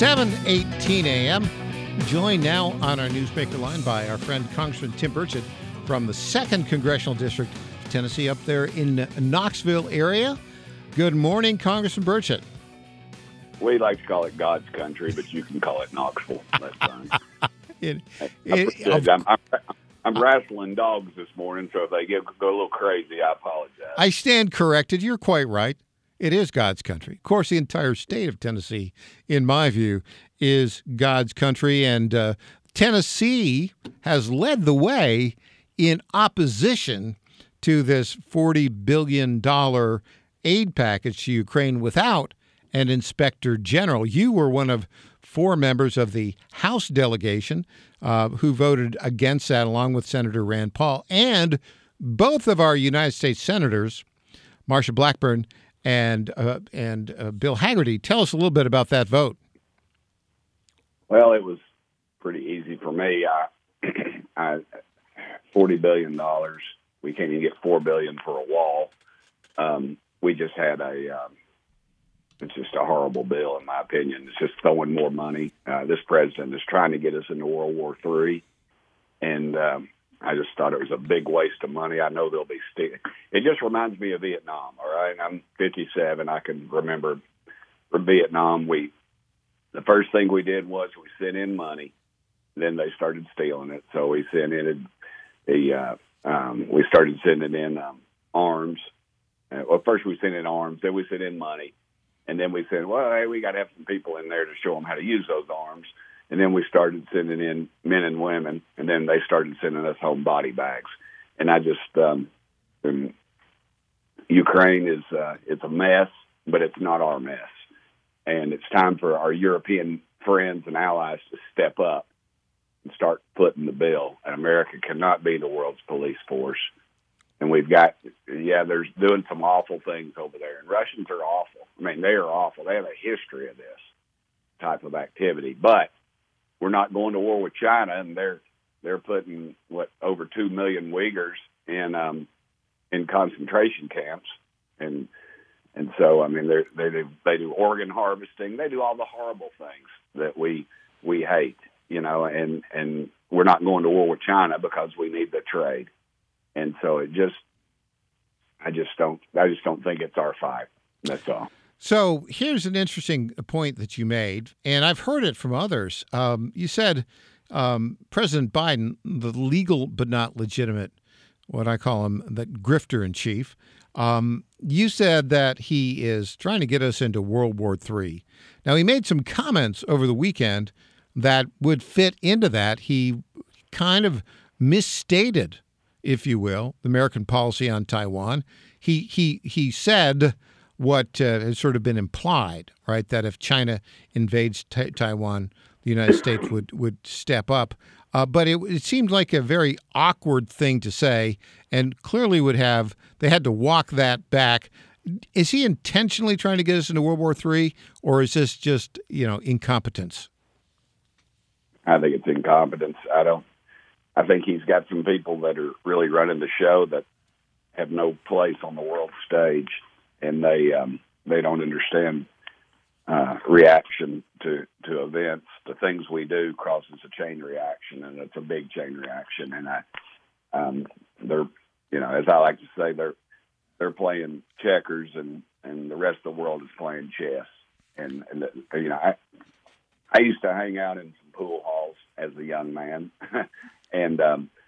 7:18 a.m. Joined now on our newsmaker line by our friend Congressman Tim Burchett from the 2nd Congressional District of Tennessee up there in Knoxville area. Good morning, Congressman Burchett. We like to call it God's country, but you can call it Knoxville. That's fine. I'm wrestling dogs this morning, so if they go a little crazy, I apologize. I stand corrected. You're quite right. It is God's country. Of course, the entire state of Tennessee, in my view, is God's country. And Tennessee has led the way in opposition to this $40 billion aid package to Ukraine without an inspector general. You were one of 4 members of the House delegation who voted against that, along with Senator Rand Paul. And both of our United States senators, Marsha Blackburn and Bill Hagerty. Tell us a little bit about that vote. Well, it was pretty easy for me. $40 billion. We can't even get $4 billion for a wall. We just had it's just a horrible bill, in my opinion. It's just throwing more money. This president is trying to get us into World War III, and I just thought it was a big waste of money. I know they'll be it just reminds me of Vietnam, all right? I'm 57. I can remember from Vietnam, the first thing we did was we sent in money. Then they started stealing it. So we sent in we started sending in arms. Well, first we sent in arms, then we sent in money. And then we said, well, hey, we got to have some people in there to show them how to use those arms. And then we started sending in men and women, and then they started sending us home body bags. And I just, Ukraine is, it's a mess, but it's not our mess. And it's time for our European friends and allies to step up and start footing the bill. And America cannot be the world's police force. And we've got, there's doing some awful things over there. And Russians are awful. I mean, they are awful. They have a history of this type of activity. But we're not going to war with China, and they're putting over 2 million Uyghurs in concentration camps, and so I mean they do organ harvesting, they do all the horrible things that we hate, and we're not going to war with China because we need the trade, and so I just don't think it's our fight. That's all. So here's an interesting point that you made, and I've heard it from others. You said President Biden, the legal but not legitimate, what I call him, the grifter in chief, you said that he is trying to get us into World War III. Now, he made some comments over the weekend that would fit into that. He kind of misstated, if you will, the American policy on Taiwan. He said what has sort of been implied, right, that if China invades Taiwan, the United States would step up. But it seemed like a very awkward thing to say, and clearly they had to walk that back. Is he intentionally trying to get us into World War III, or is this just, incompetence? I think it's incompetence. I think he's got some people that are really running the show that have no place on the world stage. And they don't understand reaction to events. The things we do crosses a chain reaction, and it's a big chain reaction. And they're, as I like to say, they're playing checkers, and the rest of the world is playing chess. And I used to hang out in some pool halls as a young man, and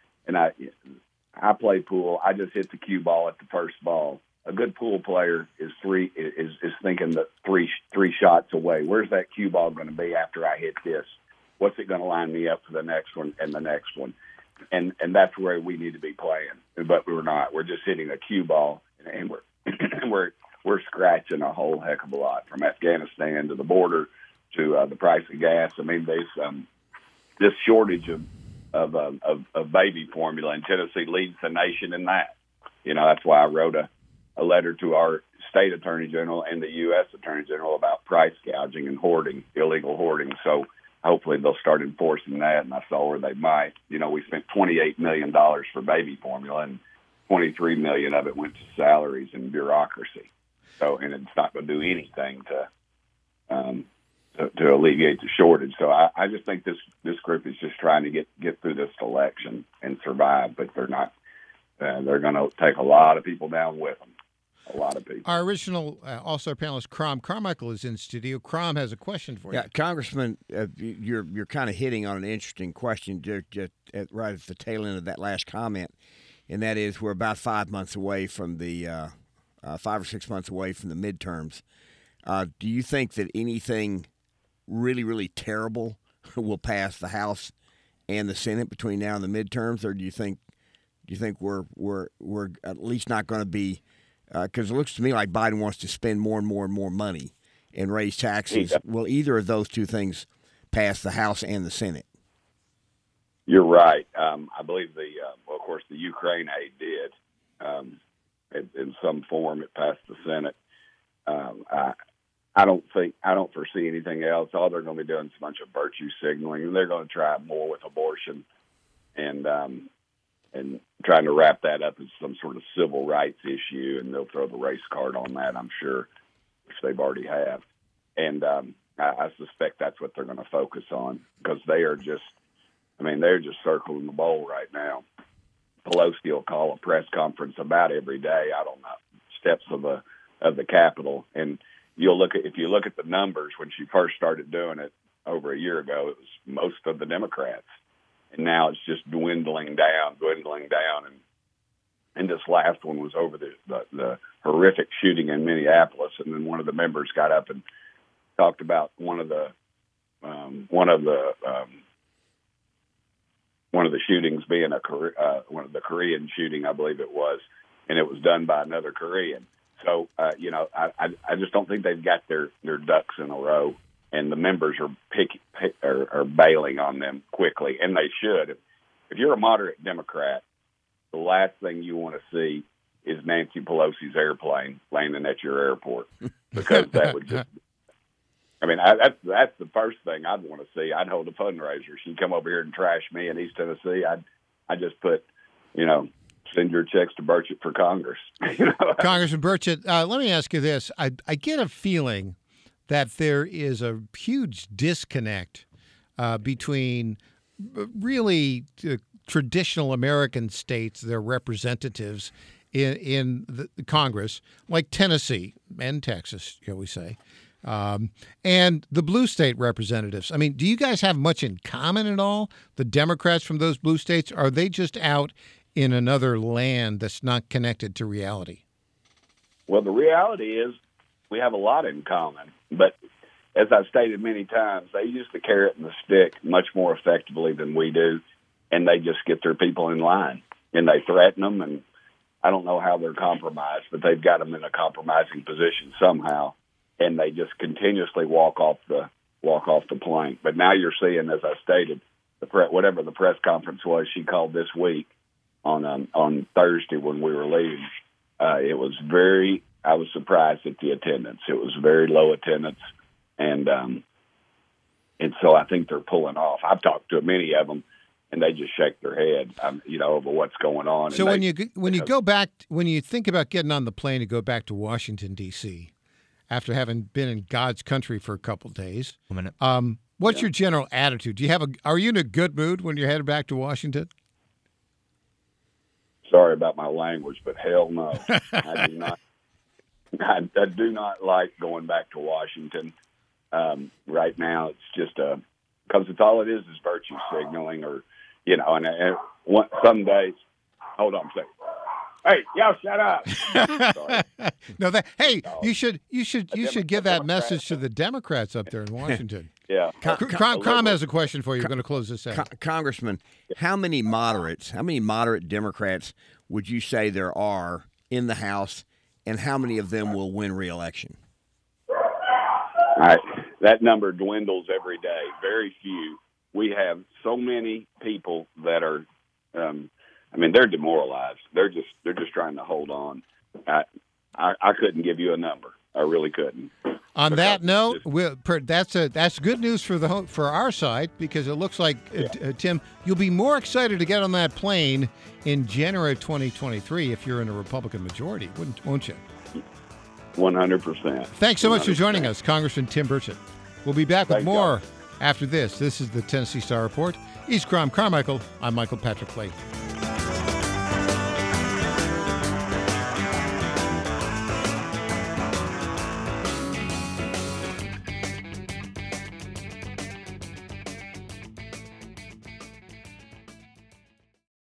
I play pool. I just hit the cue ball at the first ball. A good pool player is thinking that three shots away. Where's that cue ball going to be after I hit this? What's it going to line me up for the next one and the next one? And that's where we need to be playing. But we're not. We're just hitting a cue ball, and we're scratching a whole heck of a lot, from Afghanistan to the border to the price of gas. I mean, this shortage of baby formula in Tennessee leads the nation in that. That's why I wrote a letter to our state attorney general and the U.S. attorney general about price gouging and hoarding, illegal hoarding. So hopefully they'll start enforcing that, and I saw where they might. We spent $28 million for baby formula, and $23 million of it went to salaries and bureaucracy. So, and it's not going to do anything to alleviate the shortage. So I just think this group is just trying to get through this election and survive, but they're not. They're going to take a lot of people down with them. A lot of people. Our original All-Star panelist, Crom Carmichael, is in studio. Crom has a question for you. Yeah, Congressman, you're kind of hitting on an interesting question right at the tail end of that last comment, and that is we're about 5 months away from the 5 or 6 months away from the midterms. Do you think that anything really, really terrible will pass the House and the Senate between now and the midterms, or do you think we're at least not going to be? Because it looks to me like Biden wants to spend more and more and more money and raise taxes. Yeah. Will either of those two things pass the House and the Senate? You're right. I believe of course, the Ukraine aid did. In some form, it passed the Senate. I don't foresee anything else. All they're going to be doing is a bunch of virtue signaling, and they're going to try more with abortion, and trying to wrap that up as some sort of civil rights issue, and they'll throw the race card on that, I'm sure, which they've already have. And I suspect that's what they're going to focus on, because they're just circling the bowl right now. Pelosi will call a press conference about every day out on the steps of the Capitol, and if you look at the numbers when she first started doing it over a year ago, it was most of the Democrats. And now it's just dwindling down. And this last one was over the horrific shooting in Minneapolis. And then one of the members got up and talked about one of the shootings being one of the Korean shooting, I believe it was, and it was done by another Korean. So I just don't think they've got their ducks in a row. And the members are bailing on them quickly, and they should. If you're a moderate Democrat, the last thing you want to see is Nancy Pelosi's airplane landing at your airport, because that would just. I mean, that's the first thing I'd want to see. I'd hold a fundraiser. She'd come over here and trash me in East Tennessee. I'd just put, send your checks to Burchett for Congress. Congressman Burchett, let me ask you this. I get a feeling that there is a huge disconnect between really traditional American states, their representatives in the Congress, like Tennessee and Texas, shall we say, and the blue state representatives. I mean, do you guys have much in common at all? The Democrats from those blue states, are they just out in another land that's not connected to reality? Well, the reality is we have a lot in common, but as I've stated many times, they use the carrot and the stick much more effectively than we do, and they just get their people in line, and they threaten them, and I don't know how they're compromised, but they've got them in a compromising position somehow, and they just continuously walk off the plank. But now you're seeing, as I stated, whatever the press conference was she called this week on Thursday when we were leaving, it was I was surprised at the attendance. It was very low attendance, and so I think they're pulling off. I've talked to many of them, and they just shake their head, over what's going on. So when you think about getting on the plane to go back to Washington D.C. after having been in God's country for a couple of days, what's your general attitude? Are you in a good mood when you're headed back to Washington? Sorry about my language, but hell no, I do not. I do not like going back to Washington right now. It's just because it's all it is virtue signaling, or some days. Hold on a second. Hey, y'all, shut up! Sorry. You should give that message to the Democrats up there in Washington. Yeah. Crom has a question for you. We're going to close this out. Congressman, how many moderate Democrats would you say there are in the House, and how many of them will win re-election? All right. That number dwindles every day. Very few. We have so many people that are, they're demoralized. They're just trying to hold on. I couldn't give you a number. I really couldn't. On that note, that's good news for our side, because it looks like, Tim, you'll be more excited to get on that plane in January 2023 if you're in a Republican majority, won't you? 100%. Thanks so much for joining us, Congressman Tim Burchett. We'll be back with Thank more y'all. after this. This is the Tennessee Star Report. He's Crom Carmichael. I'm Michael Patrick Clay.